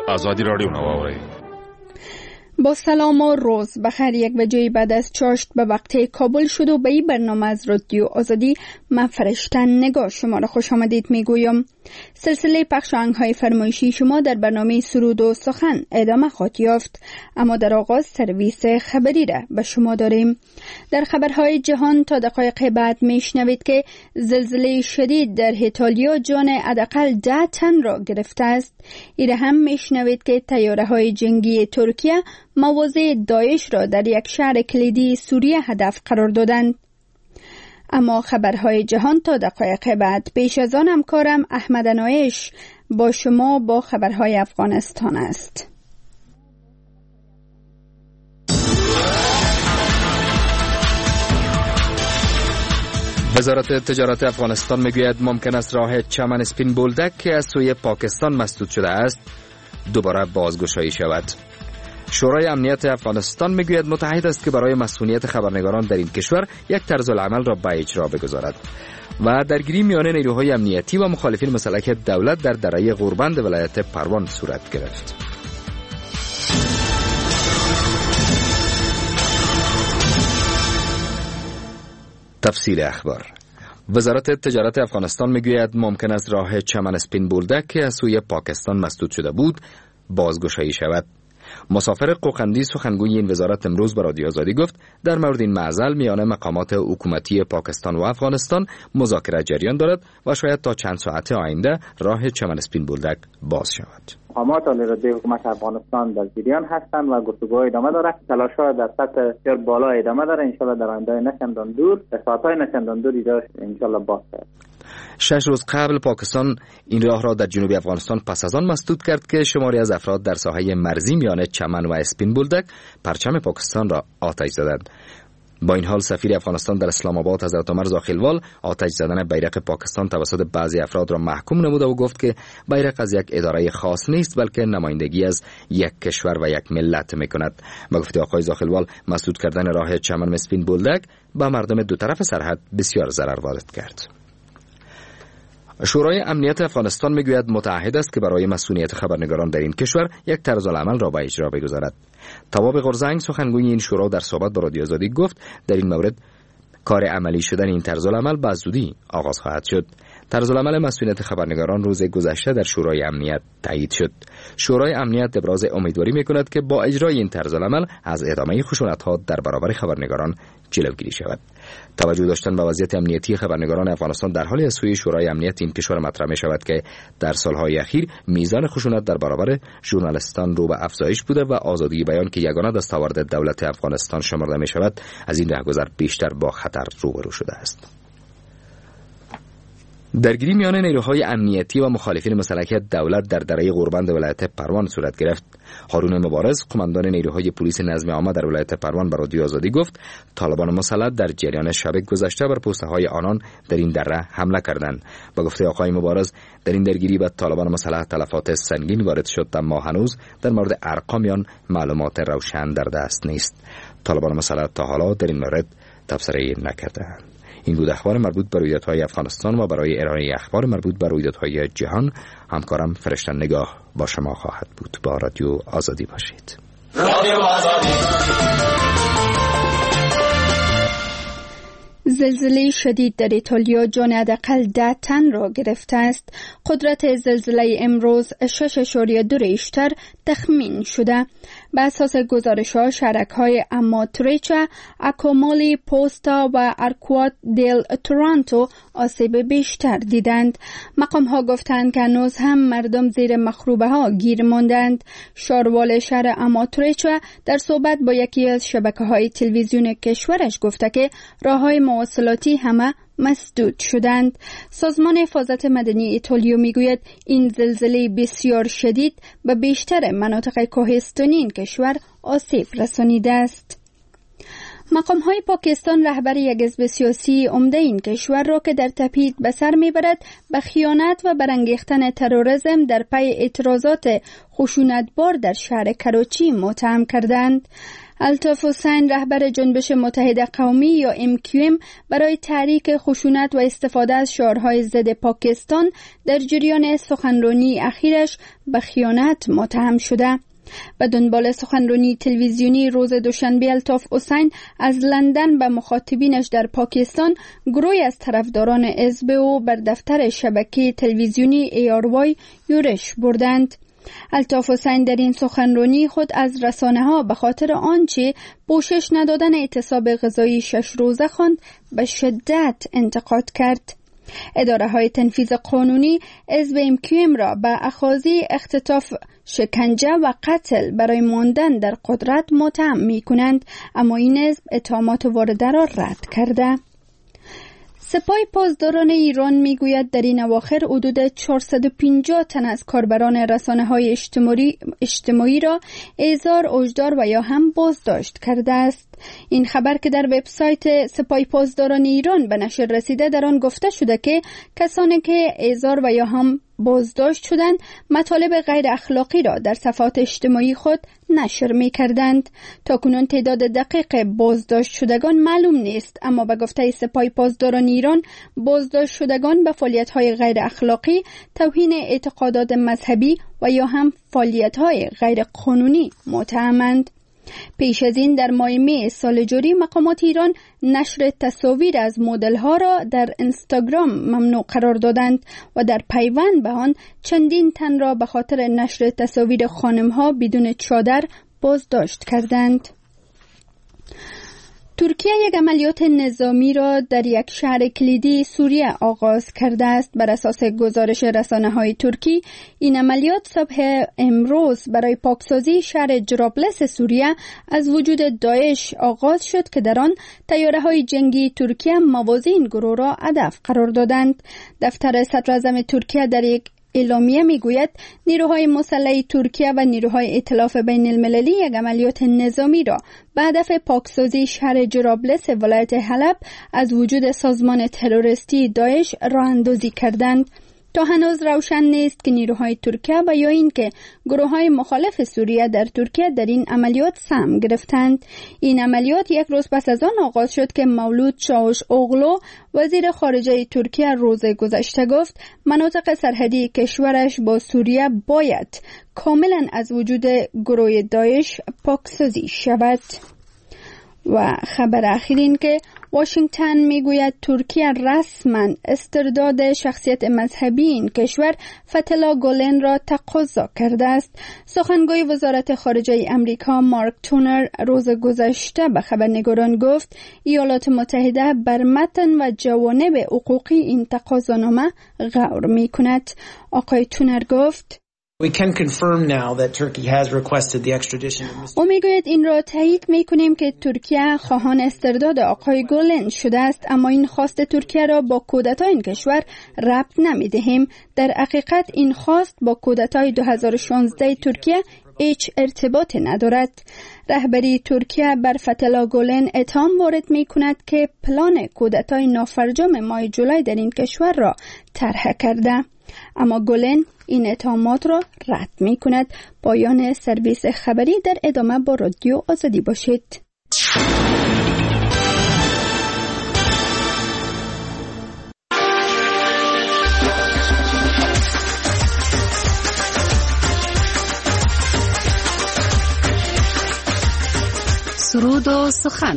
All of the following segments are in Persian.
آزادی رادیو نواوری. با سلام و روز بخیر. 1 بجه بعد از چاشت به وقت کابل شد و به این برنامه از رادیو آزادی من فرشته نگاه شما را خوش آمدید میگویم. سلسله پخش آهنگ‌های فرمایشی شما در برنامه سرود و سخن ادامه خواهد یافت، اما در آغاز سرویس خبری را به شما داریم. در خبرهای جهان تا دقایق بعد میشنوید که زلزله شدید در ایتالیا جان حداقل 10 تن را گرفته است. این هم میشنوید که طیاره‌های جنگی ترکیه مواضع داعش را در یک شهر کلیدی سوریه هدف قرار دادند. اما خبرهای جهان تا دقایق بعد. پیش از آن همکارم احمد انایش با شما با خبرهای افغانستان است. وزارت تجارت افغانستان میگوید ممکن است راه چمن اسپین بولدک که از سوی پاکستان مسدود شده است دوباره بازگشایی شود. شورای امنیت افغانستان میگوید متحد است که برای مسئولیت خبرنگاران در این کشور یک طرز العمل را به اجرا بگذارد. و درگیری میان نیروهای امنیتی و مخالفین مسلح دولت در دره غوربند ولایت پروان صورت گرفت. تفصیل اخبار. وزارت تجارت افغانستان میگوید ممکن است راه چمن اسپین بولدک که از سوی پاکستان مسدود شده بود بازگشایی شود. مسافر قوقندی سخنگوی این وزارت امروز به رادیو آزادی گفت در مورد این معضل میان مقامات حکومتی پاکستان و افغانستان مذاکره جریان دارد و شاید تا چند ساعت آینده راه چمن اسپین بولدک باز شود. مقامات علیرضا حکومت افغانستان در جریان هستند و گفتگوها ادامه دارد. تلاش‌ها در سطح بسیار بالا ادامه داره. ان شاءالله در آینده نچندان دور، در ساعت‌های نچندان دور ان شاءالله باز شود. 6 روز قبل پاکستان این راه را در جنوب افغانستان پس از آن مسدود کرد که شماری از افراد در ساحه مرزی میان چمن و اسپین بولدک پرچم پاکستان را آتش زدند. با این حال سفیر افغانستان در اسلام آباد حضرت عمر زاخیلوال آتش زدن بیرق پاکستان توسط بعضی افراد را محکوم نموده و گفت که بیرق از یک اداره خاص نیست بلکه نمایندگی از یک کشور و یک ملت میکند. با گفته آقای زاخیلوال مسدود کردن راه چمن اسپین بولدک به مردم دو طرف سرحد بسیار ضرر وارد کرد. شورای امنیت افغانستان میگوید متعهد است که برای مسئولیت خبرنگاران در این کشور یک طرز العمل را به اجرا بگذارد. تواب قرزنگ سخنگوی این شورا در صحبت با رادیو آزادی گفت در این مورد کار عملی شدن این طرز العمل به زودی آغاز خواهد شد. طرز العمل مسئولیت خبرنگاران روز گذشته در شورای امنیت تایید شد. شورای امنیت ابراز امیدواری میکند که با اجرای این طرز العمل از ادامه خشونت‌ها در برابر خبرنگاران جلوگیری شود. توجه داشتن به وضعیت امنیتی خبرنگاران افغانستان در حالی از سوی شورای امنیت این کشور مطرح می شود که در سالهای اخیر میزان خشونت در برابر ژورنالیستان رو به افزایش بوده و آزادی بیان که یگانه دستاورد دولت افغانستان شمرده می شود از این رهگذر بیشتر با خطر روبرو شده است. درگیری میان نیروهای امنیتی و مخالفین مسلح دولت در دره غوربند ولایت پروان صورت گرفت. هارون مبارز قماندان نیروهای پلیس نظم عامه در ولایت پروان به رادیو آزادی گفت طالبان مسلح در جریان شب گذشته بر پست‌های آنان در این دره حمله کردند. با گفته آقای مبارز در این درگیری به طالبان مسلح تلفات سنگین وارد شد، اما هنوز در مورد ارقام معلومات روشن در دست نیست. طالبان مسلح تا حالا در این مورد تبصره نکردند. این بود اخبار مربوط به رویدادهای افغانستان و برای ارائه اخبار مربوط به رویدادهای جهان همکارم فرشته نگاه با شما خواهد بود. با رادیو آزادی باشید. رادیو آزادی. زلزله شدید در ایتالیا جان حداقل 10 تن را گرفته است. قدرت زلزله امروز 6.2 ریشتر تخمین شده. به اساس گزارش‌ها شهرک‌های اماتریچا، اکومولی، پوستا و ارکوات دل تورانتو آسیب بیشتر دیدند. مقام‌ها گفتند که هنوز هم مردم زیر مخروبه‌ها گیر ماندند. شاروال شهر اماتریچا در صحبت با یکی از شبکه‌های تلویزیون کشورش گفته که راه‌های مواصلاتی همه مسدود شدند. سازمان حفاظت مدنی ایتالیا میگوید این زلزله بسیار شدید به بیشتر مناطق کوهستانی این کشور آسیب رسانیده است. مقام‌های پاکستان رهبر یک حزب سیاسی عمده این کشور را که در تبعید به سر می‌برد به خیانت و برانگیختن تروریسم در پی اعتراضات خشونتبار در شهر کراچی متهم کردند. الطاف حسین رهبر جنبش متحد قومی یا MQM برای تحریک خشونت و استفاده از شعارهای ضد پاکستان در جریان سخنرانی اخیرش به خیانت متهم شده. به دنبال سخنرانی تلویزیونی روز دوشنبه الطاف حسین از لندن به مخاطبینش در پاکستان گروهی از طرفداران حزب او بر دفتر شبکه تلویزیونی ARY یورش بردند. الطاف حسین در این سخنرانی خود از رسانه‌ها به خاطر آنچه پوشش ندادن اعتصاب غذایی 6 روزه خواند به شدت انتقاد کرد. اداره‌های تنفیذ قانونی حزب MQM را به اخاذی اختطاف، شکنجه و قتل برای ماندن در قدرت متهم می‌کنند، اما این حزب اتهامات وارده را رد کرده. سپاه پاسداران ایران میگوید در این اواخر حدود 450 تن از کاربران رسانه‌های اجتماعی را احضار، اجدار و یا هم بازداشت کرده است. این خبر که در وبسایت سپاه پاسداران ایران به نشر رسیده در آن گفته شده که کسانی که احضار و یا هم بازداشت شدند مطالب غیر اخلاقی را در صفحات اجتماعی خود نشر می کردند. تاکنون تعداد دقیق بازداشت شدگان معلوم نیست، اما به گفته سپاه پاسداران ایران بازداشت شدگان به فعالیت‌های غیر اخلاقی، توهین اعتقادات مذهبی و یا هم فعالیت‌های غیر قانونی متهمند. پیش از این در ماه می سال جاری مقامات ایران نشر تصاویر از مدل ها را در اینستاگرام ممنوع قرار دادند و در پیوند به آن چندین تن را به خاطر نشر تصاویر خانم ها بدون چادر بازداشت کردند. ترکیه یک عملیات نظامی را در یک شهر کلیدی سوریه آغاز کرده است. بر اساس گزارش رسانه‌های ترکی، این عملیات صبح امروز برای پاکسازی شهر جرابلس سوریه از وجود داعش آغاز شد که در آن طیاره‌های جنگی ترکیه موازی این گروه را هدف قرار دادند. دفتر صدراعظم ترکیه در یک اعلامیه میگوید نیروهای مسلح ترکیه و نیروهای ائتلاف بین المللی یک عملیات نظامی را به هدف پاکسازی شهر جرابلس ولایت حلب از وجود سازمان تروریستی داعش راه اندازی کردند. تا هنوز روشن نیست که نیروهای ترکیه و یا اینکه گروه‌های مخالف سوریه در ترکیه در این عملیات سهم گرفتند. این عملیات یک روز پس از آن آغاز شد که مولود چاوش اوغلو وزیر خارجه ترکیه روز گذشته گفت مناطق سرحدی کشورش با سوریه باید کاملا از وجود گروه داعش پاکسازی شود. و خبر اخیر این که واشنگتن میگوید ترکیه رسما استرداد شخصیت مذهبی این کشور فتلا گولن را تقاضا کرده است. سخنگوی وزارت خارجه امریکا مارک تونر روز گذشته به خبرنگاران گفت ایالات متحده بر متن و جوانب حقوقی این تقاضانامه غور میکند. آقای تونر گفت We can confirm now that Turkey has requested the extradition of Mr. او میگوید این را تایید میکنیم که ترکیه خواهان استرداد آقای گولن شده است، اما این خواست ترکیه را با کودتای این کشور ربط نمیدهیم. در حقیقت این خواست با کودتای 2016 ترکیه هیچ ارتباط ندارد. رهبری ترکیه بر فتلا گولن اتهام وارد می کند که پلان کودتای نافرجام ماه جولای در این کشور را طرح کرده، اما گولن این اتهامات را رد می کند. پایان سرویس خبری. در ادامه با رادیو آزادی باشید. سرود و سخن.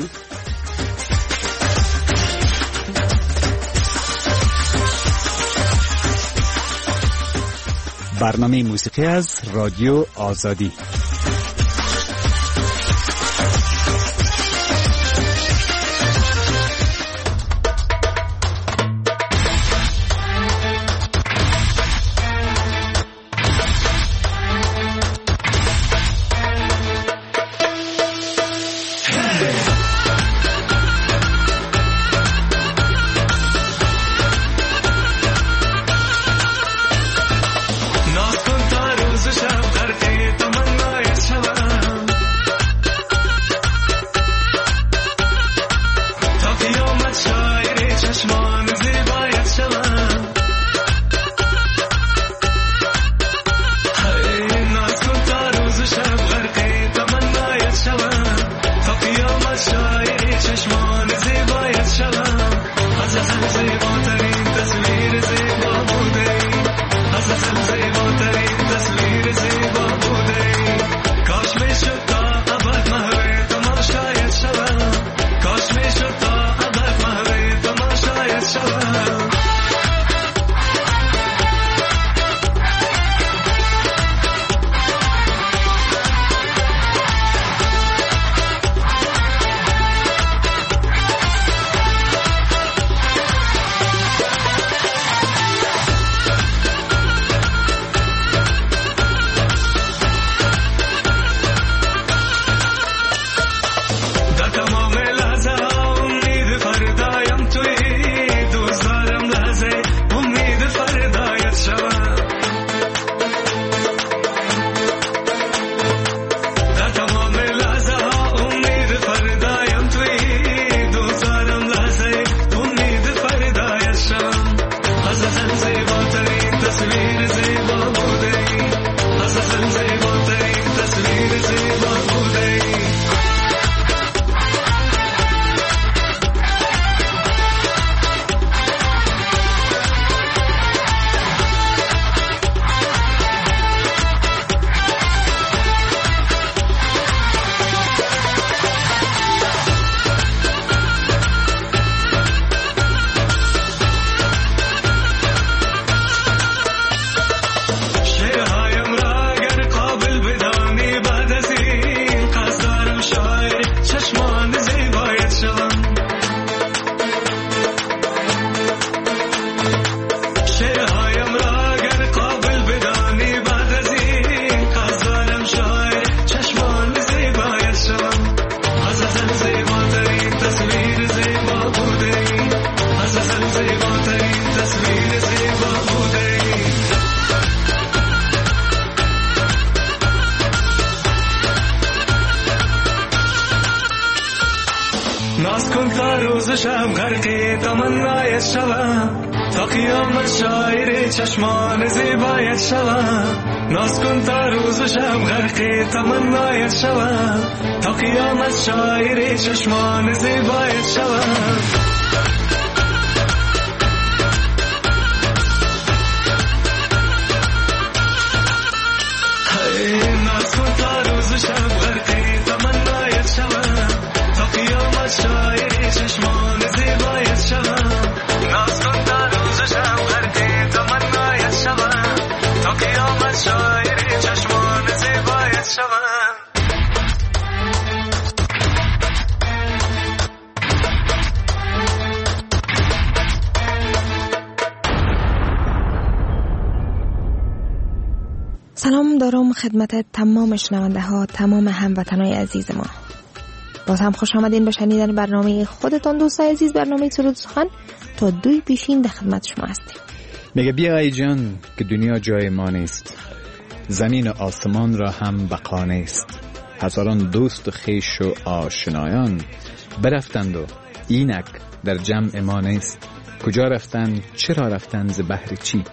برنامه موسیقی از رادیو آزادی. تمنا کن تا روز شب غرق تمنای شوم، تا قیامت شاعر چشمان زیبایت شوم. ناز کن تا روز شب غرق تمنای شوم، تا قیامت شاعر چشمان زیبایت شوم. ناز کن تا روز شب غرق تمنای شوم، تا قیامت شاعر چشمان زیبایت شوم. ناز کن تا روز شب غرق تمنای شوم، تا قیامت شاعر چشمان زیبایت شوم. سلام دارم خدمت تمام شنونده ها، تمام هموطنای عزیز ما. باز هم خوش آمدین به شنیدن برنامه خودتان دوستای عزیز، برنامه سرود سخن. تا 2 پیشین در خدمت شما هستیم. میگه بیا ای جان که دنیا جای ما نیست، زمین و آسمان را هم بقا نیست. هزاران دوست و خویش و آشنایان برفتند و اینک در جمع ما نیست. کجا رفتند، چرا رفتند، ز بهر چی؟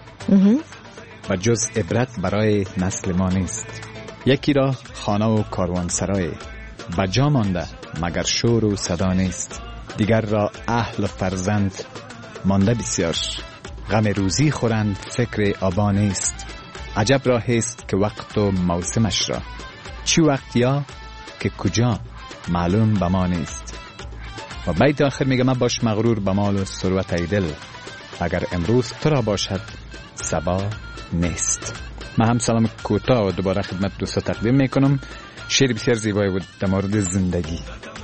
و جز عبرت برای نسل ما نیست. یکی را خانه و کاروانسرای، بجا مانده مگر شور و صدا نیست. دیگر را اهل و فرزند مانده بسیار، غم روزی خورند فکر آبا نیست. عجب را هست که وقت و موسمش را، چی وقت یا که کجا معلوم به ما نیست. و بیت آخر میگه من باش مغرور به مال و ثروت ای دل، اگر امروز تو را باشد صبا نیست. من هم سلام کوتاه و دوباره خدمت دوستا تقدیم میکنم. شعر بسیار زیبایی بود در مورد زندگی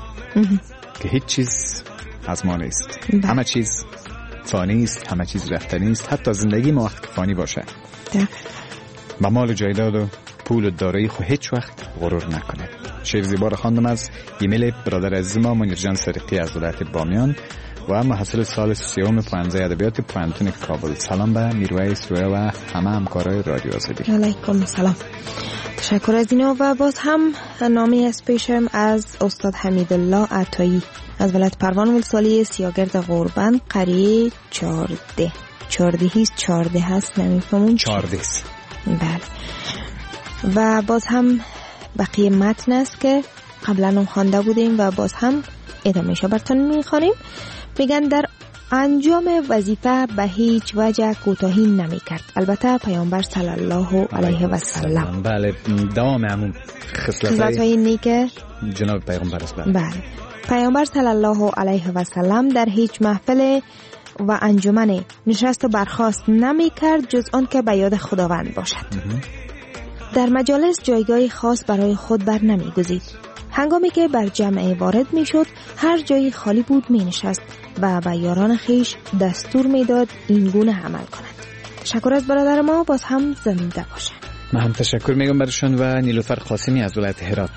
که هیچ چیز از ما نیست، همه چیز فانی است، همه چیز رفتنی است، حتی زندگی ما وقت فانی باشه. با مال و جایداد و پول و دارایی خو هیچ وقت غرور نکنه. شعر زیبا را خواندم از ایمیل برادر عزیز ما منیرجان صدیقی از ولایت بامیان و محصل سال 30 پانزه ادبیات پوانتون کابل. سلام به میرویس رویا و همه همکارای رادیو آزادی. علیکم سلام. تشکر از اینا. و باز هم نامی از پیشم از استاد حمیدالله عطایی از ولایت پروان ولسوالی سیاگرد غوربند، قریه 14 هست نمیفهمون 14 است. بله. و باز هم بقیه متن است که قبلا هم خوانده بودیم و باز هم ادامهش براتون میخوانیم. میگن در انجام وظیفه به هیچ وجه کوتاهی نمی کرد، البته پیامبر صلی الله علیه و سلم. بله، دوام همون خصلت‌های نیک جناب پیغمبر است. بله، پیامبر صلی الله علیه و سلم در هیچ محفل و انجمن نشست و برخاست نمی کرد جز آن که به یاد خداوند باشد. در مجالس جایگاه خاص برای خود بر نمی گزید. هنگامی که بر جمع وارد می شد هر جایی خالی بود می نشست و به یاران خیش دستور می داد این گونه عمل کنند. تشکر از برادر ما، باز هم زنده باشه. من هم تشکر میگم برشون. و نیلوفر قاسمی از ولایت هرات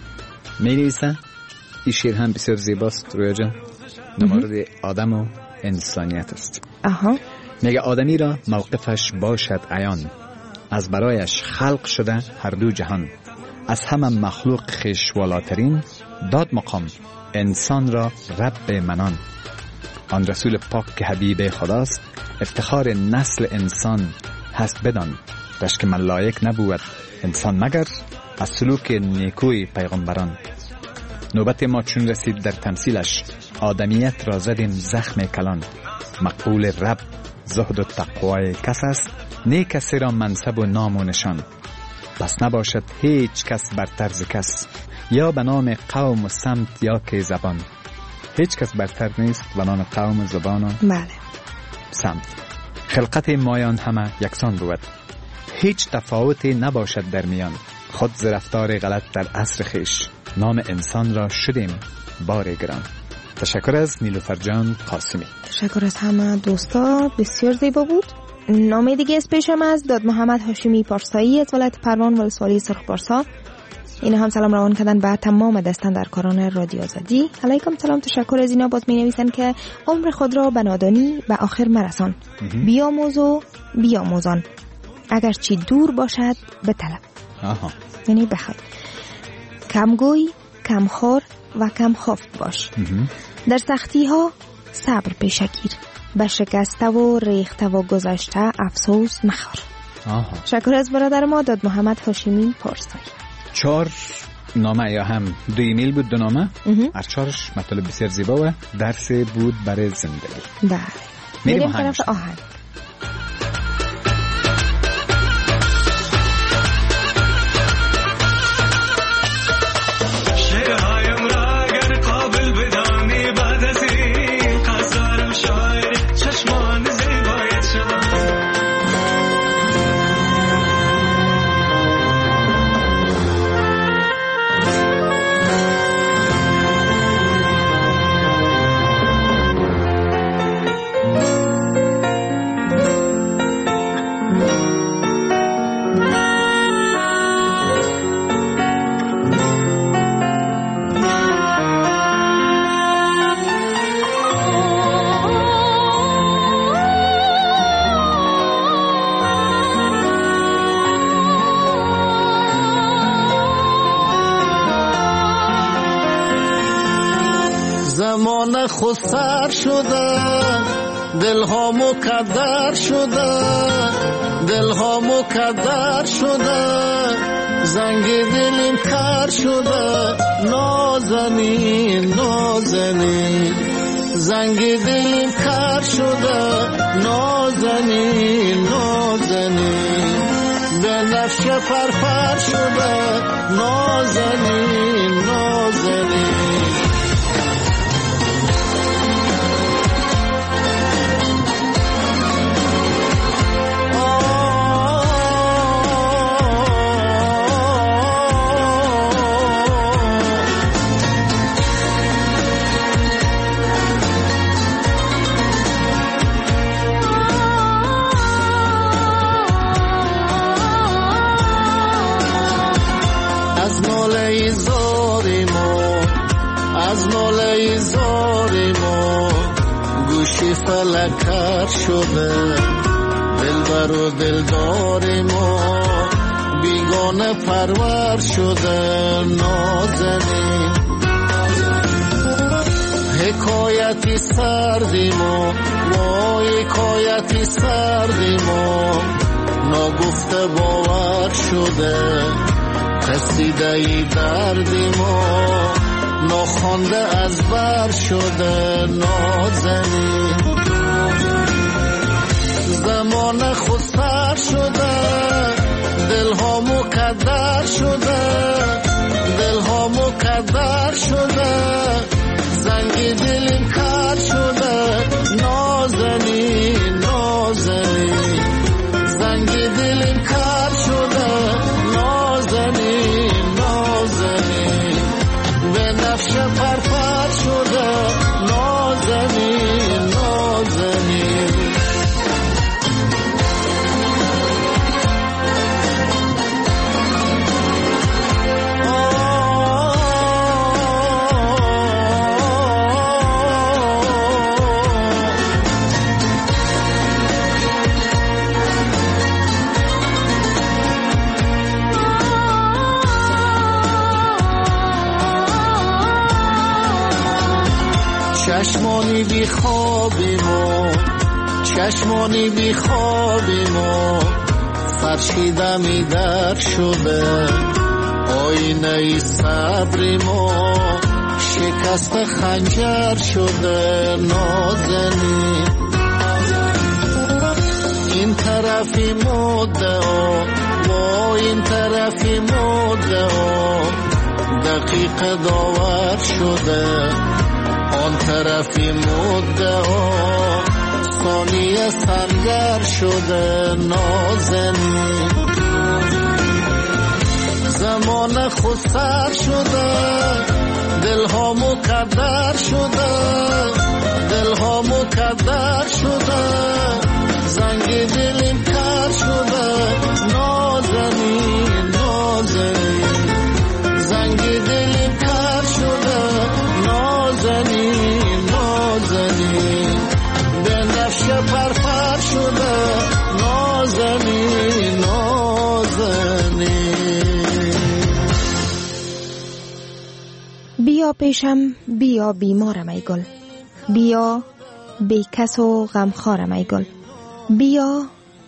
می نویسه. این شعر هم بسیار زیباست رویا جان، در مورد آدم و انسانیت است. میگه آدمی را موقفش باشد عیان، از برایش خلق شده هر دو جهان. از همه مخلوق خیش والاترین، داد مقام انسان را رب منان. آن رسول پاک که حبیب خداست، افتخار نسل انسان هست بدان. رشک من لایق نبود انسان مگر، از سلوک نیکوی پیغمبران. نوبت ما چون رسید در تمثیلش، آدمیت را زدیم زخم کلان. مقبول رب زهد و تقوای کس است، نیک کسی را منصب و نام و نشان. پس نباشد هیچ کس برتر ز کس، یا به نام قوم و سمت یا که زبان. هیچ کس برتر نیست به نام قوم و زبان و سمت. خلقت مایان همه یکسان بود، هیچ تفاوتی نباشد در میان. خود ز رفتار غلط در عصر خیش، نام انسان را شدیم بار گران. تشکر از نیلوفر جان قاسمی. تشکر از همه دوستا، بسیار زیبا بود. نامه دیگه از پیشم از داد محمد هاشمی پارسایی از ولایت پروان ولسوالی سرخ پارسا. اینا هم سلام روان کردن به تمام دستاندرکاران رادیو آزادی. علیکم سلام. تشکر از اینا. باز می نویسن که عمر خود را به نادانی به آخر مرسان، بیاموز و بیاموزان، اگر چی دور باشد به طلب. یعنی بخوای کمگوی کمخوار و کمخفت باش. در سختی ها صبر پیشه گیر. به شکسته و ریخته و گذشته افسوس مخور. شکر از برادر ما داد محمد هاشمی پارسایی. 4 نامه یا هم 2 ایمیل بود، 2 نامه. هر 4ش مطالب بسیار زیبا و درس بود برای زندگی. بله. میریم طرف آهنگ. زمان خود سر شده، دلها مکدر شده، دلها مکدر شده، زنگ دلیم کر شده، نازنین نازنین، زنگ دلیم کر شده، نازنین نازنین، به نفش فرفر شده، نازنین نازنین. فلکر شده، دلبر و دلدار ما بیگانه پرور شده، نازنین. حکایتی سردی ما، وای حکایتی سردی ما، ناگفته باور شده، قصیده ای دردی ما، ناخوانده از بر شده، نازنین. زمان خود سر شده، دلها مکدر شده، دلها مکدر شده، زنگ دلیم کر شده، نازنین نازنین، زنگ دلیم کر شده، نازنین نازنین، به نفش پرپر شده، نازنین نازنین. چشمانی بی خوابی ما، چشمانی بی خوابی ما، فرشیده می در شده، آینه ای صبری ما، شکست خنجر شده، نازنین. این طرفی مدعا و این طرفی مدعا، دقیق داور شده، آن طرفی مدعا، ثانیه سنگر شده، نازنین. زمان خود سر شده، دلها مکدر شده، دلها مکدر شده، زنگ دلیم کر شده، نازنین نازنین، زنگ دلیم کر شده، نازنین نازنین، به نفش پرپر شده، نازنین نازنین. بیا پیشم، بیا بیمارم ای گل، بیا بی کس و غمخوارم ای گل، بیا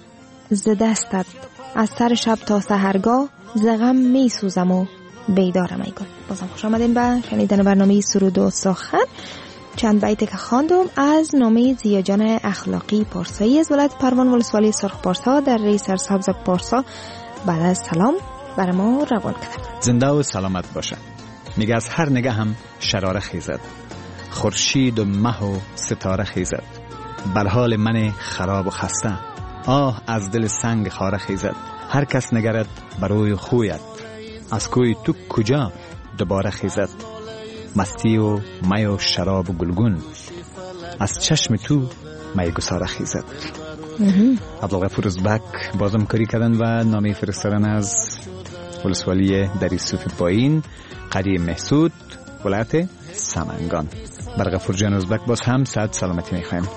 ز دستت از سر شب تا سحرگاه، ز غم می سوزم و بیدارم ای گل. بازم خوش آمدین به شنیدن برنامه سرود و سخن. چند بیت که خواندم از نامه زیاجان اخلاقی پارسایی از ولایت پروان ولسوالی سرخ پارسا در ری سرسبز پارسا بعد از سلام بر ما روان کرد. زنده و سلامت باشه. میگه از هر نگه هم شراره خیزد، خورشید و مه و ستاره خیزد، بر حال من خراب و خسته، آه از دل سنگ خاره خیزد. هر کس نگرد بروی خویت، از کوی تو کجا دوباره خیزد. مستی و می و شراب و گلگون، از چشم تو می گساره خیزد. عبدالغفور ازبک بازم کاری کردن و نامه فرستادن از ولسوالی دری صوف پایین قریه محسود ولایت سمنگان. بر غفور جان ازبک باز هم صحت سلامتی میخوایم.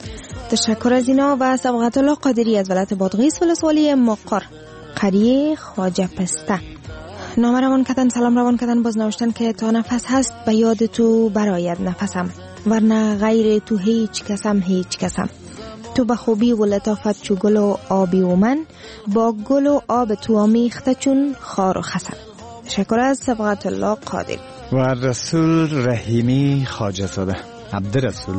تشکر از اینا. و سبقت الله قادری از ولایت بادغیس ولسوالی مقر قریه خواجه پسته نامه روان کردن، سلام روان کردن، باز نوشتن که تا نفس هست به یاد تو براید نفسم، ورنه غیر تو هیچ کسم. تو به خوبی و لطافت چو گل و آبی و من، با گل و آب تو آمیخته چون خار و خسم. تشکر از سبقت الله قادر. و رسول رحیمی خواجه زاده عبد رسول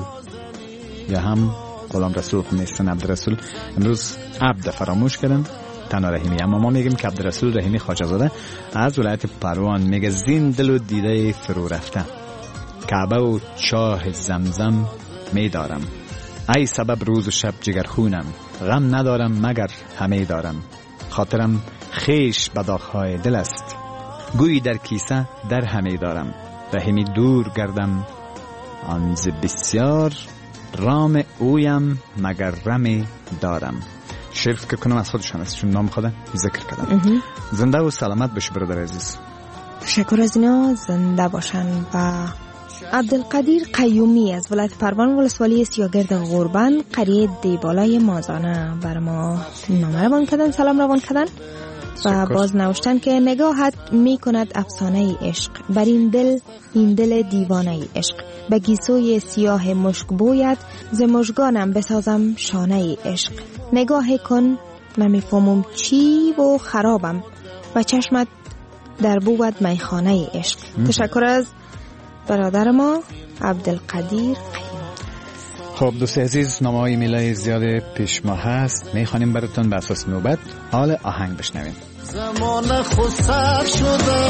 یا هم غلام رسول نیستن، عبد رسول امروز عبد فراموش کردن، تنها رحیمی، اما ما میگیم که عبد رسول رحیمی خواجه زاده از ولایت پروان میگه زین دل و دیده فرو رفته، کعبه و چاه زمزم میدارم، ای سبب روز و شب جگرخونم، غم ندارم مگر همه دارم، خاطرم خیش بداخهای دل است، گویی در کیسه در همه دارم، رحیمی دور گردم آنز بسیار، رام اویم مگر رمی دارم. شعر فکر کنم از خودشان است چون نام خودم ذکر کردم. زنده و سلامت باش برادر عزیز. تشکر از اینا، زنده باشن. و عبدالقدیر قیومی از ولایت پروان ولسوالی سیاگرد غوربند قریه دیبالای مازانه بر ما نامه روان کردن، سلام روان کردن و باز نوشتن که نگاهت می کند افسانه عشق، بر این دل دیوانه عشق، به گیسوی سیاه مشک بوید، ز مژگانم بسازم شانه عشق، نگاه کن نمیفهمم چی و خرابم، و چشمت در بود میخانه عشق. تشکر از برادر ما عبدالقدیر قیوم. خب دوست عزیز، نامه‌های میلای زیاد پیش ما هست، میخوانیم براتون به اساس نوبت. حال آهنگ بشنویم. زمان خود سر شده،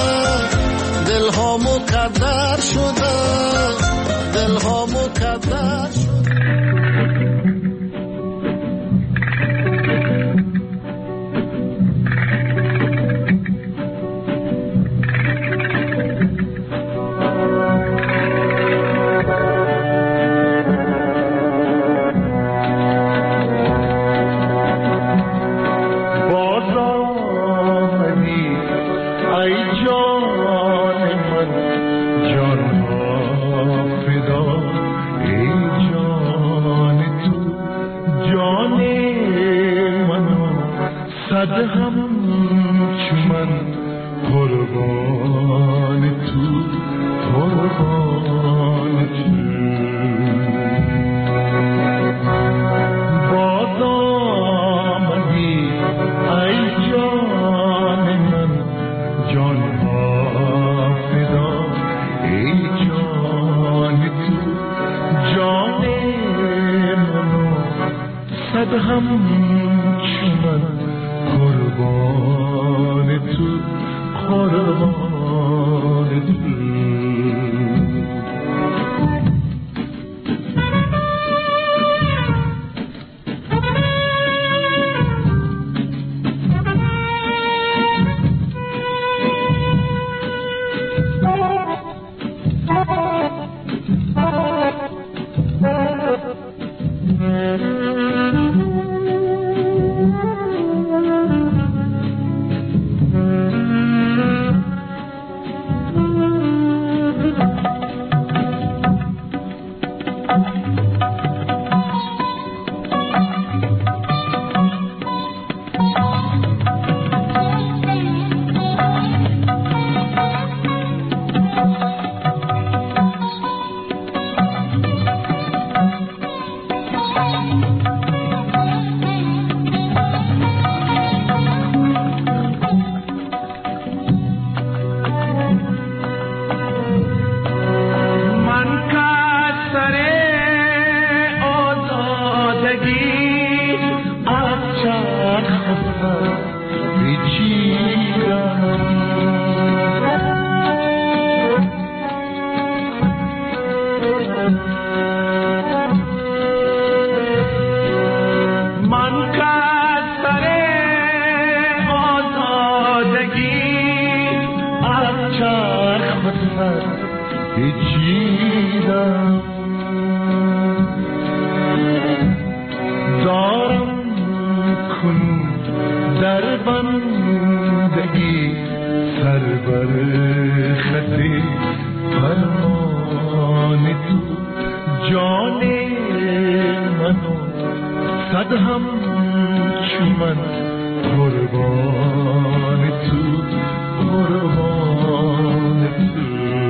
دلها مکدر شده، دلها مکدر شده. سر پیچیدم دارم کنون در بندگی سر بر خطی فرمان تو جان منو صد هم چون من قربان تو قربان تو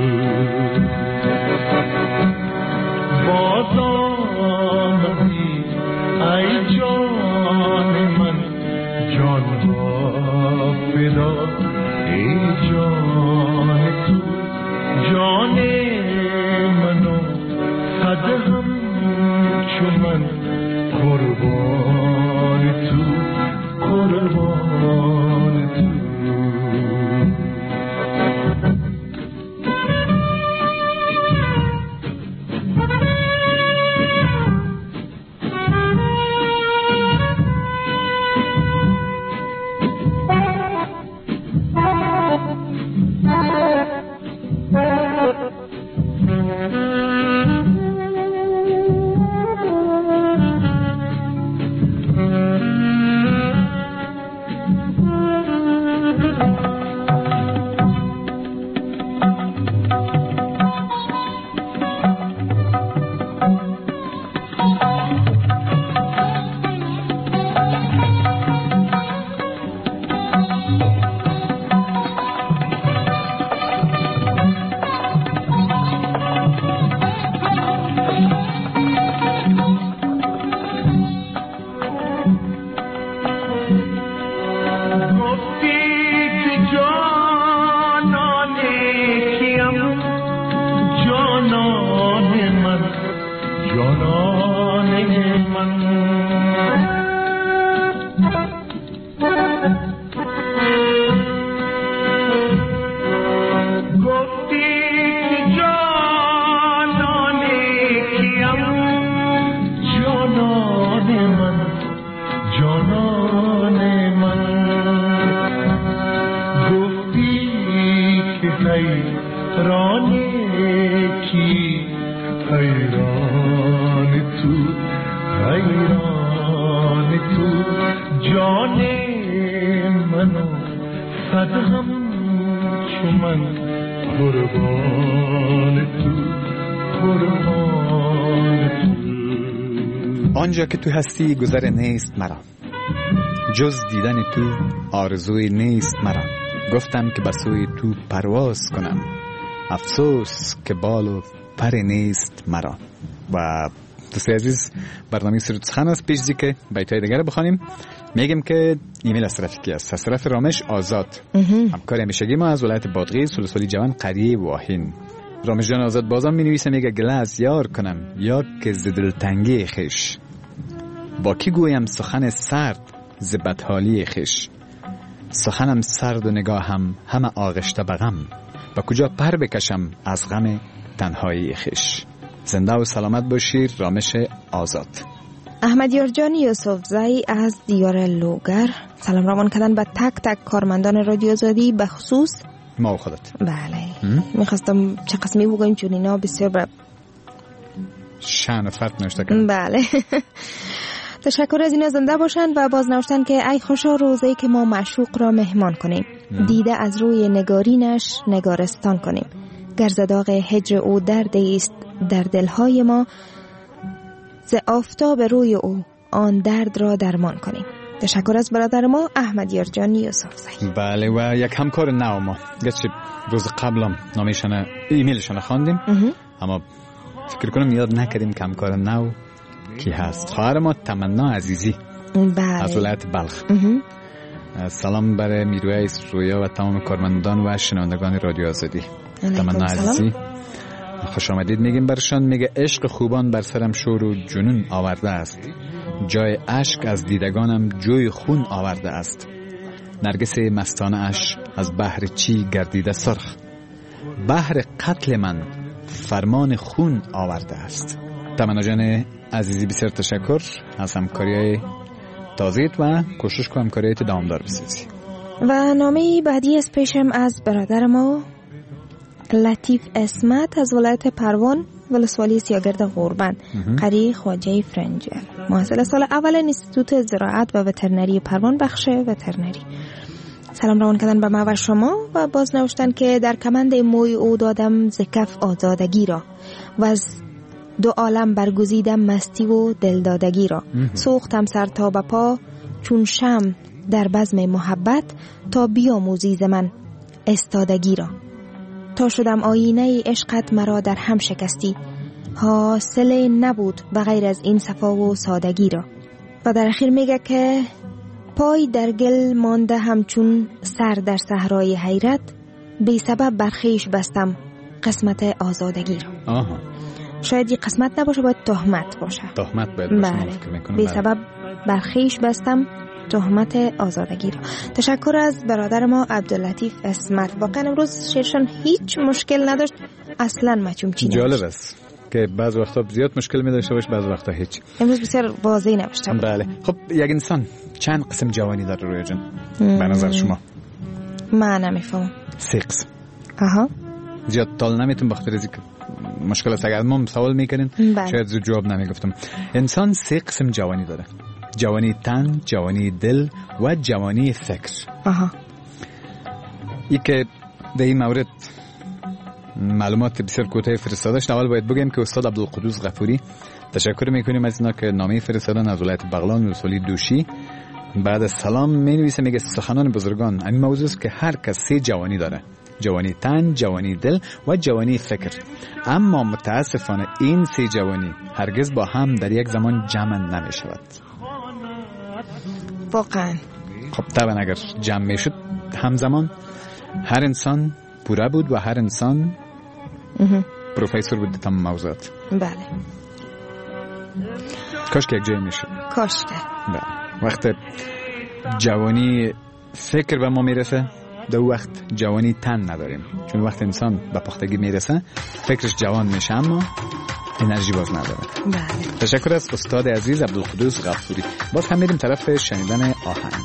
باز آمدی ای جان من جان ها فدا ای جان تو جان منو صد هم چون من قربان تو قربان تو آنجا که تو هستی گذر نیست مرا، جز دیدن تو آرزوی نیست مرا. گفتم که بسوی تو پرواز کنم، افسوس که بال و پر نیست مرا. و دوستی عزیز، برنامه سرود سخن است. پیش زی که بیتای دیگر بخوانیم میگیم که ایمیل از طرف کی است؟ از طرف رامش آزاد، همکار همیشگی ما از ولایت بادغیس، سلسله جوان قریه واهین. رامش جان آزاد بازم می نویسه، میگه گله از یار کنم یا که ز دلتنگی خویش، با کی گویم سخن سرد ز بدحالی خویش. سخنم سرد و نگاهم همه آغشته به غم، با کجا پر بکشم از غم تنهایی خویش. زنده و سلامت باشید. رامش آزاد. احمدیار جان یوسف زئی از دیار لوگر سلام رمان کردن به تک تک کارمندان رادیو آزادی، به خصوص ما و خودت. بله میخواستم چه قسمی بگویم چون اینا بسیار بر شأن فرد نوشته کردن. بله تشکر از اینا. زنده باشن و باز نوشتن که ای خوشا روزی که ما معشوق را مهمان کنیم، دیده از روی نگارینش نگارستان کنیم. گرزداغ هجر او درد است در دلهای ما، ز آفتاب روی او آن درد را درمان کنیم. تشکر از برادر ما احمدیار جان یوسف زئی. بله و یک همکار نو ما گرچه روز قبلم نامیشان ایمیلشان خواندیم اما فکر کنم یاد نکردیم که همکار نو کی هست. خواهر ما تمنا عزیزی از ولایت بلخ. سلام برای میرویس رویا و تمام کارمندان و شنوندگان رادیو آزادی. تمنا عزیزی خوش آمدید میگیم برشان. میگه عشق خوبان بر سرم شور و جنون آورده است، جای اشک از دیدگانم جوی خون آورده است. نرگس مستانه اش از بحر چی گردیده سرخ، بحر قتل من فرمان خون آورده است. تمنا جان عزیزی بسیار تشکر از همکاری‌های تازیت و کوشش کنم همکاری‌ات دامدار بسازی. و نامه بعدی از پیشم از برادر ما لطیف اسمت از ولایت پروان ولسوالی سیاگرد غوربند، قریه خواجه فرنجل، محصل سال اول انستیتوت زراعت و وترنری پروان، بخش وترنری. سلام روان کردن به ما و شما و باز نوشتن که در کمند موی او دادم ز کف آزادگی را و از دو عالم برگزیدم مستی و دلدادگی را. سوختم سر تا به پا چون شمع در بزم محبت تا بیاموزی ز من استادگی را. تا شدم آینه عشقت مرا در هم شکستی، حاصل نبود و غیر از این صفا و سادگی را. و در اخیر میگه که پای در گل مانده همچون سر در صحرای حیرت، بی سبب برخیش بستم قسمت آزادگی را. شاید این قسمت نباشه، باید تهمت باشه. تهمت باید باشه. بله. بی سبب برخیش بستم تهمت آزادگی را. تشکر از برادر ما عبداللطیف اسمت. واقعا امروز شعرشان هیچ مشکل نداشت، اصلا مچومچی نداشت. جالب است که بعض وقتا زیاد مشکل می داشته باشه، بعض وقتا هیچ. امروز بسیار واضح نوشته. بله. خب یک انسان چند قسم جوانی داره روی جان به نظر شما؟ من نمیفهمم. 3 قسم. زیاد طال نمیتون بخاطر از مشکل است. اگر ما سوال میکنین شاید زود جواب نمیگفتم. انسان 3 قسم جوانی داره: جوانی تن، جوانی دل و جوانی فکر. ای که در این مورد معلومات بسیار کوتاه فرستاده شد. اول باید بگیم که استاد عبدالقدوس غفوری، تشکر میکنیم از اینا که نامه فرستادن از ولایت بغلان ولسوالی دوشی. بعد از سلام می نویسه، میگه سخنان بزرگان این موضوع است که هر کس 3 جوانی داره: جوانی تن، جوانی دل و جوانی فکر. اما متاسفانه این 3 جوانی هرگز با هم در یک زمان جمع نمی شود. واقعا. خب طبعا اگر جمع می شد همزمان، هر انسان پوره بود و هر انسان پروفیسور بود تمام موضوعات. بله. کاش که یک جای می شد. کاش که. بله. وقت جوانی فکر به ما میرسه، در وقت جوانی تن نداریم، چون وقت انسان به پختگی میرسه فکرش جوان میشه اما انرژی باز نداره. بله. تشکر از استاد عزیز عبدالقدوس غفوری. باز هم میریم طرف شنیدن آهنگ.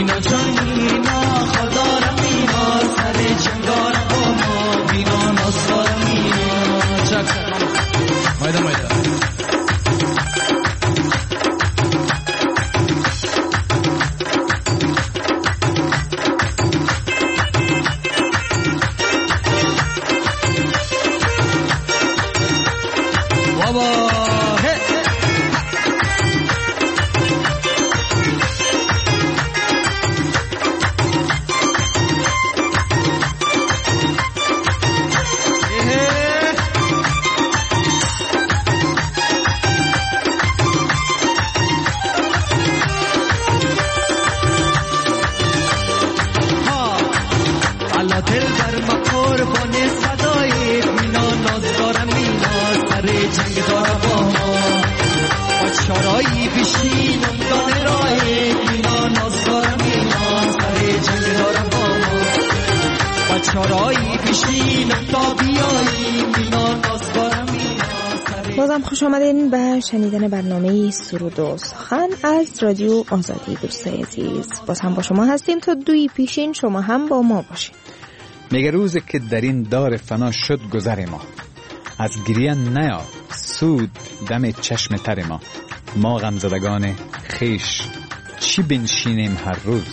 مینا جان مینا خدارم مینا سر جنگارم با ما مینا نازدارم مینا چک مایده بازم خوش آمدین به شنیدن برنامه سرود و سخن از رادیو آزادی. دوستای عزیز باز هم با شما هستیم تا 2 پیشین شما هم با ما باشین. میگه روزی که در این دار فنا شد گذر ما، از گریه نیا سود دم چشم تر ما غمزدگان خیش چی بنشینیم هر روز،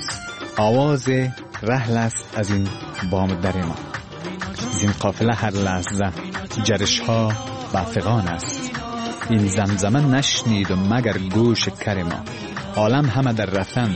آواز رحل است از این بام در ما، زین قافله هر لحظه جرش ها بافغان است، این زمزمه نشنید و مگر گوش کر ما، عالم همه در رفتن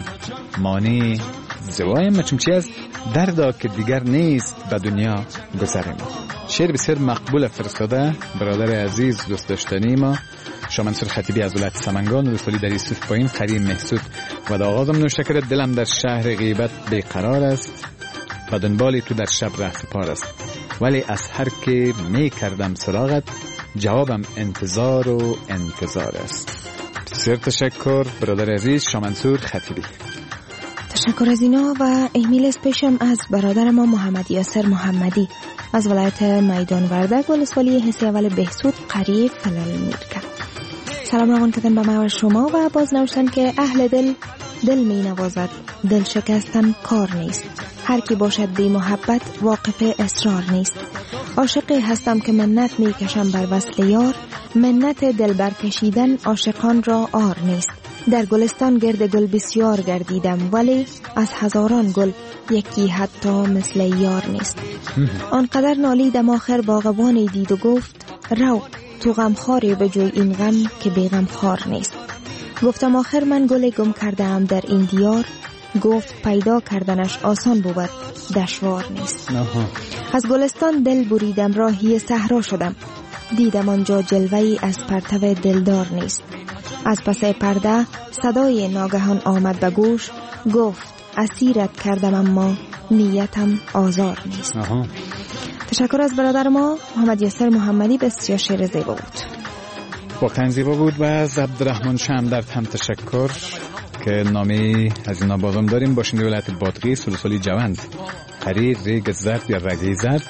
مانی زوای ما چی از دردا که دیگر نیست به دنیا گذر ما. شعر بسیار مقبول فرستاده برادر عزیز دوست داشتنی ما شاه منصور خطیبی از ولایت سمنگان، رسولی در یوسف پایین قریم محسود و در آغازم نوشته کرد دلم در شهر غیبت بیقرار است و دنبالی تو در شب رهسپار است، ولی از هر که می کردم سراغت جوابم انتظار و انتظار است. بسیار تشکر برادر عزیز شاه منصور خطیبی. تشکر از اینا و ایمیل اسپیشم از برادر ما محمد یاسر محمدی از ولایت میدان وردک ولسوالی حصه اول بهسود قریه فلال میرکه. سلام روان کردن به ما و شما و باز نوشتن که اهل دل می نوازد، دل شکستن کار نیست، هر کی باشد بی محبت واقف اصرار نیست، عاشقی هستم که منت می کشم بر وصل یار، منت دل برکشیدن عاشقان را آر نیست، در گلستان گرد گل بسیار گردیدم ولی از هزاران گل یکی حتی مثل یار نیست. آنقدر نالیدم آخر باغبانی دید و گفت رو تو غمخواری بجوی این غم که بی غمخوار نیست. گفتم آخر من گل گم کردم در این دیار، گفت پیدا کردنش آسان بود دشوار نیست. از گلستان دل بریدم راهی صحرا شدم، دیدم آنجا جلوه‌ای از پرتو دلدار نیست. از پس پرده صدای ناگهان آمد به گوش، گفت اسیرت کردم اما نیتم آزار نیست. تشکر از برادر ما محمد یاسر محمدی، بسیار شعر زیبا بود. واقعا زیبا بود. و از عبدالرحمن شمدرد هم تشکر که نامی از اینا بازم داریم. باشنده ولایت بادغیس سلسلی جوند هری ریگ زرد یا رگی زرد،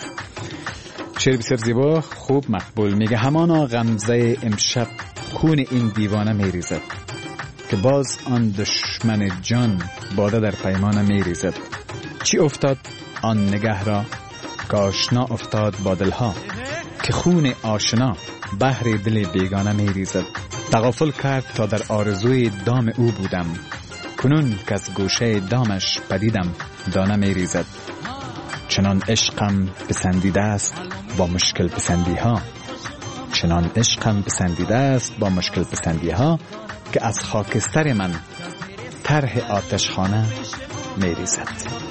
شعر بسیار زیبا خوب مقبول. میگه همانا غمزه امشب خون این دیوانه میریزد، که باز آن دشمن جان باده در پیمانه میریزد، چی افتاد آن نگه را که آشنا افتاد با دلها، که خون آشنا بحر دل بیگانه میریزد، تغافل کرد تا در آرزوی دام او بودم، کنون که از گوشه دامش پدیدم دانه میریزد، چنان عشقم پسندیده است با مشکل پسندی ها، چنان عشقم پسندیده است با مشکل پسندی ها، که از خاکستر من طرح آتشخانه میریزد.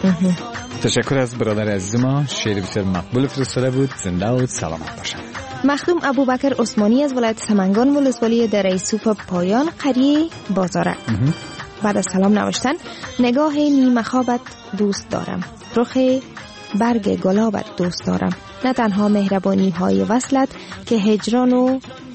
تشکر از برادر عزیز ما، شعر بسیار مقبول فرستاده بود. زنده و سلامت باشند. مخدوم ابوبکر عثمانی از ولایت سمنگان ولسوالی دره یوسف پایان قریه بازاره. بعد از سلام نوشتن نگاه نیمه خوابت دوست دارم، رخ برگ گلابت دوست دارم، نه تنها مهربانی های وصلت که هجران و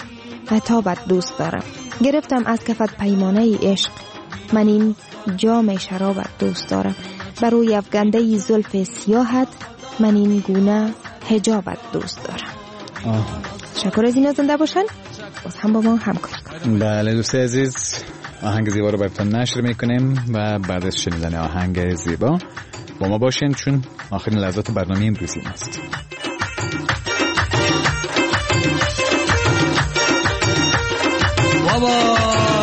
عتابت دوست دارم، گرفتم از کفت پیمانه عشق، من این جام شرابت دوست دارم، بر روی افگنده زلف سیاحت من این گونه حجابت دوست دارم. شکر از اینا، زنده باشن، باز هم با ما همکاری کن. بله دوست عزیز، آهنگ زیبا رو براتون نشر میکنیم و بعد از شنیدن آهنگ زیبا با ما باشین، چون آخرین لحظات برنامه امروزی است. بابا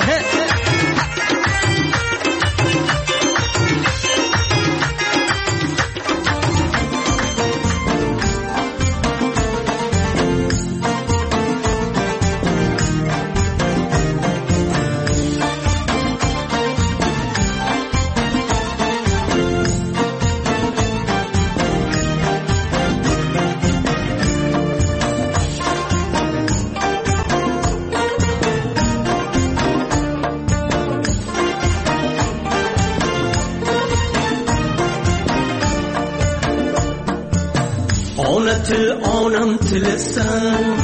آنم تلسن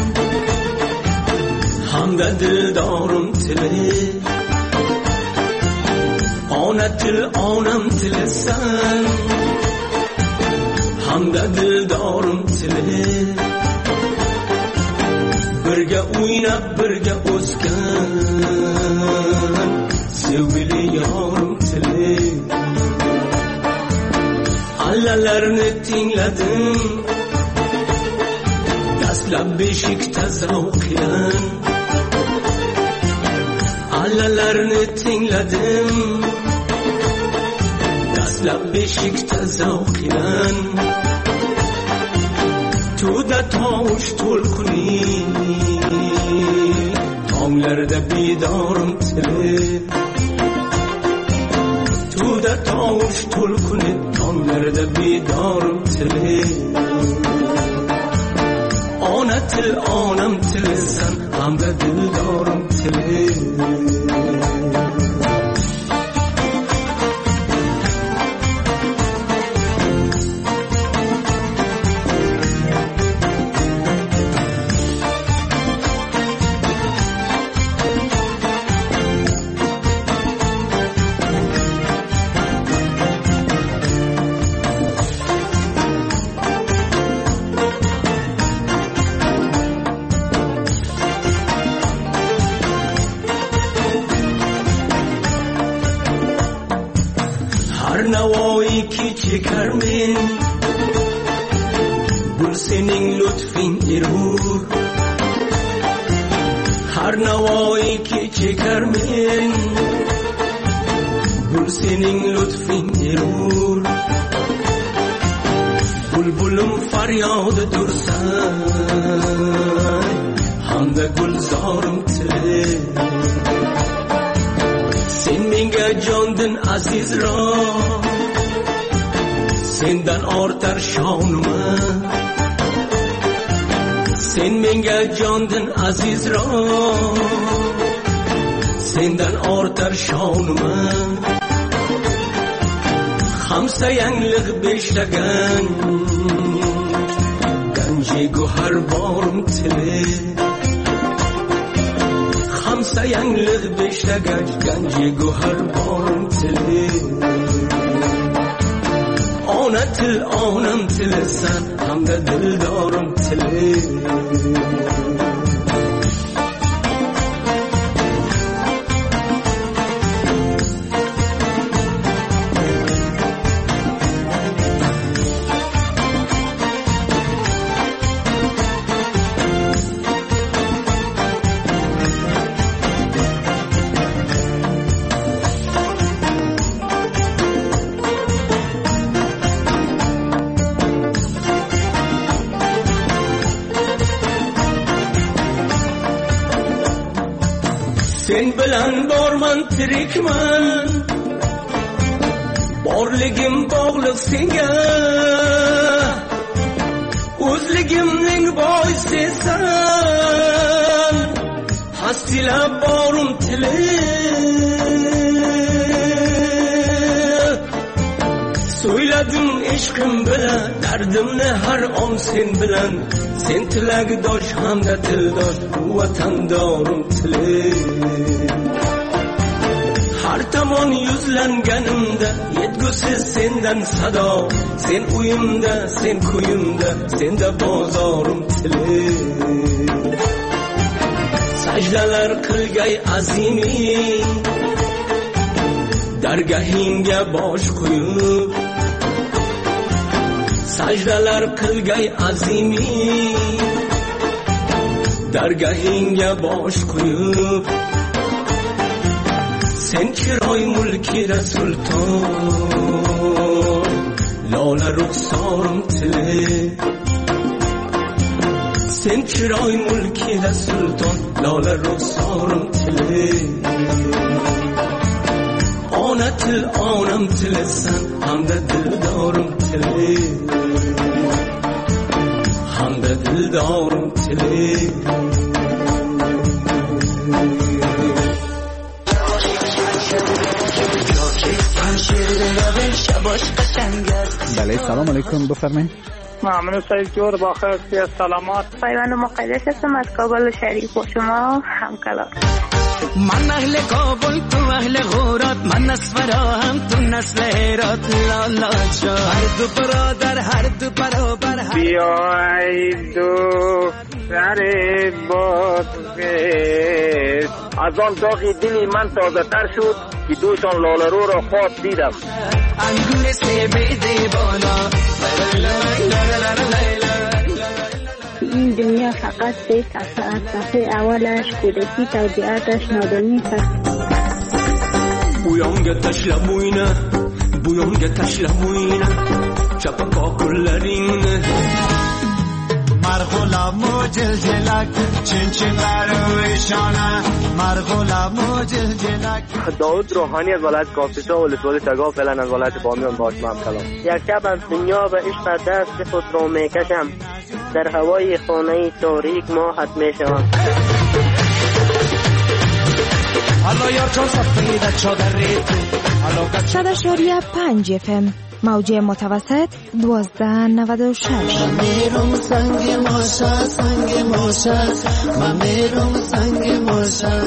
همده دل دارم تله آنم تلسن همده دل دارم تله برگه اوینا برگه اسکن سویلی یارم تله علالرن تینلدم لبشik tazavqiyan allalarni tingladim dastlabishik tazavqiyan to'da tovush to'lqini tonglarda bedorim tilib to'da tovush to'lqini tonglarda bedorim tilib آنم تلسن همده دل دارم تله نوایی کی چکر من گل سنین لطفین ایرور هر نوایی کی چکر من گل سنین لطفین ایرور بلبلم فریاد درسن همده گلزارم تله sen menga jondin aziz ro sendan ortar shonuma sen menga jondin aziz ro sendan ortar shonuma hamsayanglig beshlagan ganji gohar borim tile همسایانلق بشتگج گنج گوهر بارم تلی آنم تلسن همده دل دارم تلی sen bilan borman tirikman borligim bog'liq senga o'zligimning boisisan hastilab borim tilib so'yladim ishqim bilan dardimni har on sen bilan sen tilagdosh hamda tildosh vatandorim tilib har tomon yuzlanganimda yetgusiz sendan sado sen uyimda sen ko'yimda senda bozorim tilib sajdalar qilgay azimi dargahingga bosh qo'yib sajdalar qilgay azimi dargahingga bosh qo'yib sen chiroy mulkida sulton lola ruxsorim tili sen chiroy mulkida sulton lola ruxsorim tili ona til onam tilisan hamda dildorim tili hamda dildorim tili بله سلام علیکم بفرمایید. ممنون سعید جور با خیر سلامات. پیوند مقدس هستم از کابل و شریف با شما همکلام. من اهل کابل تو اهل غورات من از فراهم تو نسل هرات لالا جا هر دو برادر هر دو برابر بیایید دو سر بادغیس از آن داغی دلی من تازه تر شد که دوشان لاله رو را خواب دیدم انگور سیبه دیوانا این دنیا فقط یک از صفحه اولش کودکی توضیحاتش نادانی هست بویانگه تشلموینه بویانگه تشلموینه چپکا کلرینه مرغلامو جلجلک چین چین رویشانه مرغلامو جلجلک. داود روحانی از ولایت کاپیتا و ولسوالی تگاه فعلا از ولایت بامیان باشم کلام. یک شب از دنیا به عشق دست خود را میکشم در هوای خانه تاریک ماهت میشوم 100.5 FM موج متوسط 1296. من میرم سنگ ماشه سنگ ماشه من میرم سنگ ماشه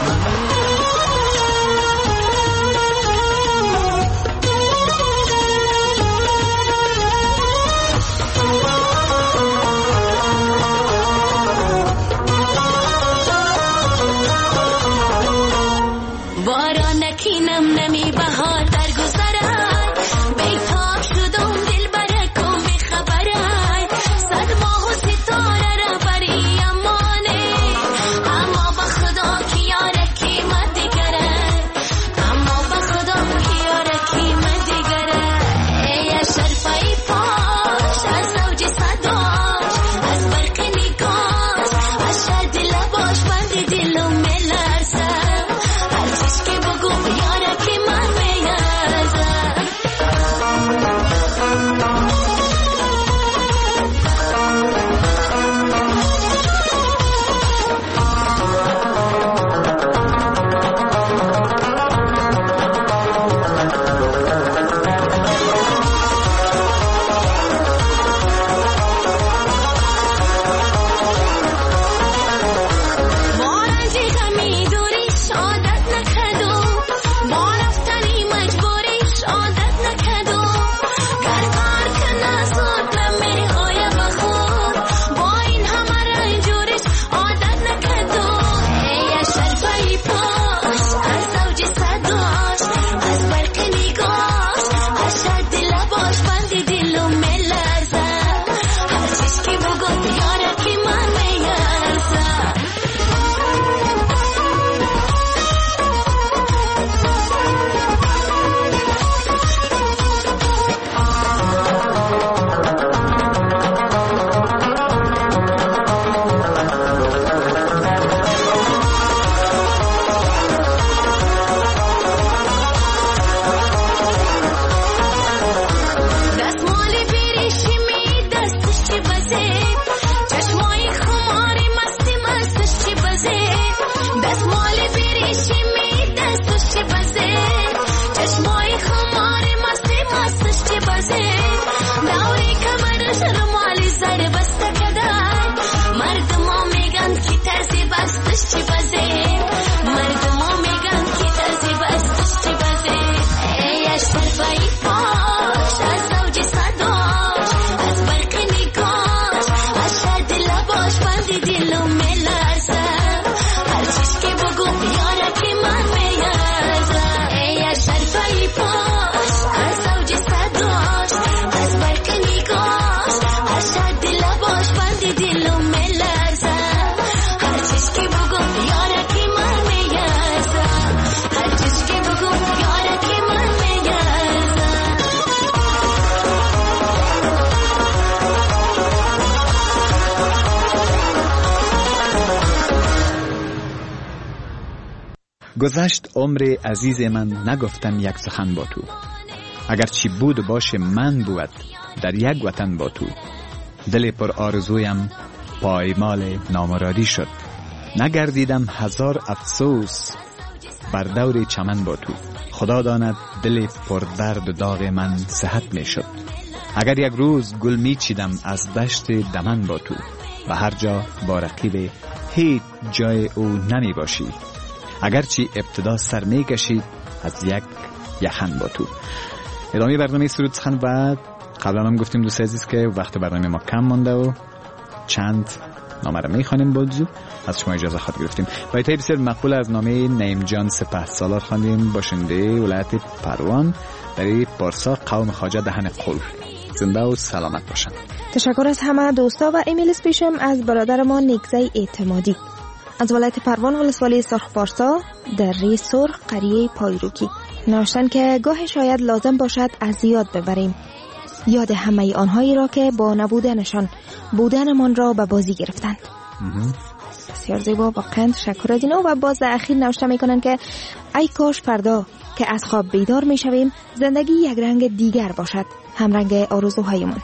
بارانکینم نمی بهار در گذرای بیتاب شدم دل برکم بخبرای صد ماه و ستاره را بری امانه اما با خدا که یارکی گذشت عمر عزیز من نگفتم یک سخن با تو. اگر چی بود باشه من بود در یک وطن با تو. دل پر آرزویم پایمال نامرادی شد. نگردیدم هزار افسوس بر دور چمن با تو. خدا داند دل پر درد و داغ من صحت می شد. اگر یک روز گل می چیدم از دشت دمن با تو. و هر جا با رقیب هیچ جای او نمی باشی. اگرچه ابتدا سر می کشید از یک یخن با تو. ادامه برنامه سرود سخن و قبلا هم گفتیم دوست عزیز که وقت برنامه ما کم مانده و چند نامه را می خوانیم بودزو از شما اجازه خواهد گرفتیم. بایتای بسیار مقبول از نامه نعیم جان سپهسالار خواندیم، باشنده ولایت پروان در پارسا قوم خواجه دهن قل. زنده و سلامت باشند. تشکر از همه دوستا و ایمیل اسپیشم از برادر ما نیکزای اعتمادی از ولایت پروان ولسوالی سرخ پارسا در ری سرخ قریه پایروکی. نوشتن که گاه شاید لازم باشد از یاد ببریم یاد همه آنهایی را که با نبودنشان بودنمان را به بازی گرفتند. بسیار زیبا، واقعا تشکر از اینا. و باز در اخیر نوشته میکنن که ای کاش فردا که از خواب بیدار میشویم زندگی یک رنگ دیگر باشد، هم رنگ آرزوهایمان.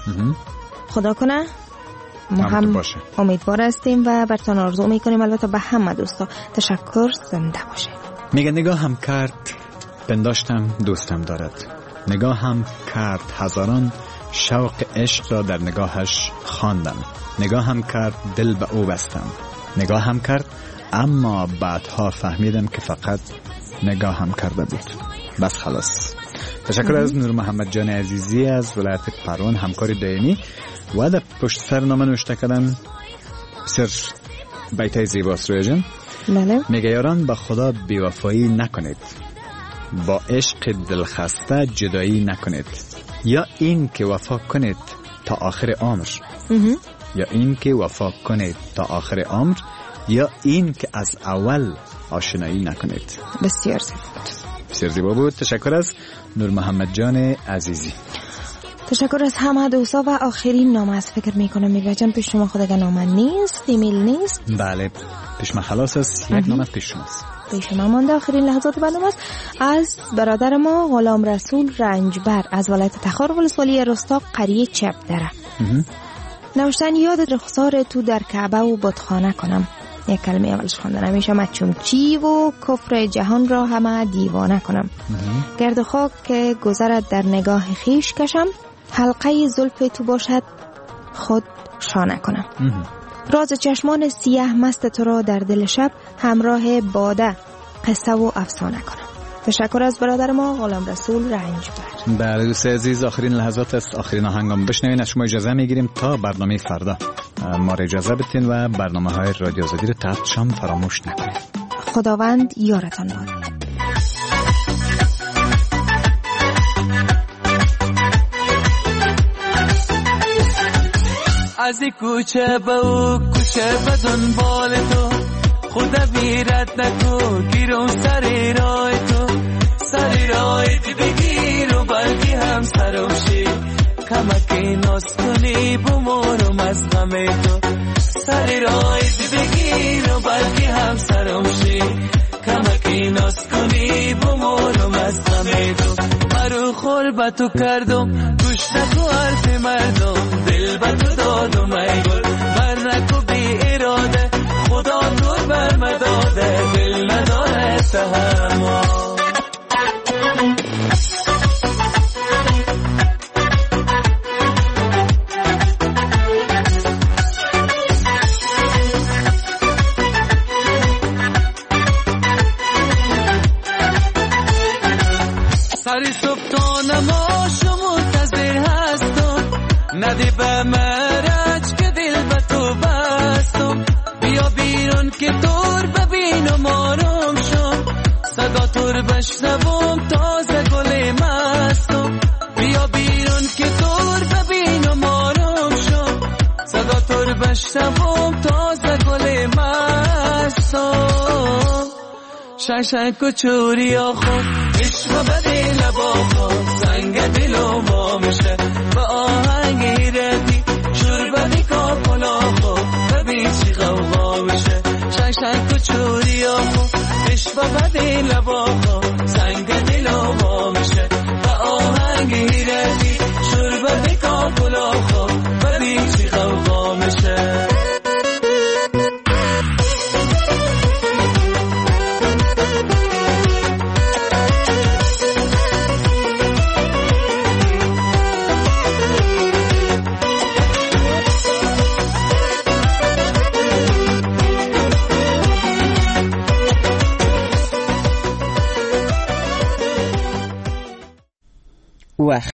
خدا کنه ما هم امیدوار هستیم و براتون آرزو میکنیم. البته به همه دوستا تشکر، زنده باشه. میگه نگاه هم کرد پنداشتم دوستم دارد. نگاه هم کرد هزاران شوق عشق را در نگاهش خواندم. نگاه هم کرد دل به او بستم. نگاه هم کرد اما بعدها فهمیدم که فقط نگاه هم کرده بود. بس خلاص. تشکر از نور محمد جان عزیزی از ولایت پروان، همکار دائمی و در پشت سر نامه نوشته کردن. بسیار بیتای زیباست رویا جان. بله. میگه یاران با خدا بیوفایی نکنید، با عشق دلخسته جدایی نکنید، یا این که وفا کنید تا آخر عمر، یا این که وفا کنید تا آخر عمر، یا این که از اول آشنایی نکنید. بسیار زیبا بود. بسیار زیبا بود. تشکر از نور محمد جان عزیزی. تشکر از همه دوستا. و آخرین نامه از فکر میکنم میرا جان پیش شما خود اگر نامه نیست، ایمیل نیست. بله پیش من خلاص است. یک نامه پیش شماست. پیش من مانده. آخرین لحظات برنامه است از برادر ما غلام رسول رنجبر از ولایت تخار ولسوالی رستاق قریه چپدره. نوشتن یاد رخسار تو در کعبه و بتخانه کنم. یک کلمه اولش خواندن همیشه مچوم چی و کفر جهان را همه دیوانه کنم. گرد خاک که گذرد در نگاه خیش کشم، حلقه زلف تو باشد خود شانه کنم. راز چشمان سیاه مست تو را در دل شب همراه باده قصه و افسانه کنم. تشکر از برادر ما غلام رسول رنجبر. بله دوست عزیز، آخرین لحظات است. آخرین آهنگام بشنوین. از شما اجازه میگیریم تا برنامه فردا. ما را اجازه بدین و برنامه‌های رادیو آزادی رو تا شام فراموش نکنید. خداوند یارتان باد. از کوچه به او کوچه به دنبال تو، خدا بیرد نکو گیرم سر راه تو، سر راه بگیر و بلکه هم سرم شی، کمکی ناز کنی بمورم از غم تو، سر راه بگیر و بلکه هم سرم شی، کمکی ناز کنی بمورم از غم تو. مرو خور با تو کردم گوش نکو حرف مردم، دل با تو دادم ای گل بر نکو بی اراده، خدا نور بر مداده دل نداره تحمل. سر صبح تا نماز منتظر هستم، ندی به مرج که دل به تو بستم، بیا بیرون که دور ببینم آرام شم، صدا تور بشنوم تازه گل مستم، بیا بیرون که دور ببینم آرام شم، صدا تور بشنوم تازه گل مستم. شنگ و چوری آخون عشق بدی لبا خون، زنگ دلو ما میشه با آهنگ ردی، شور بدی کاپلا خون ببین چی غوغا میشه. شنگ و چوری آخون عشق بدی گلا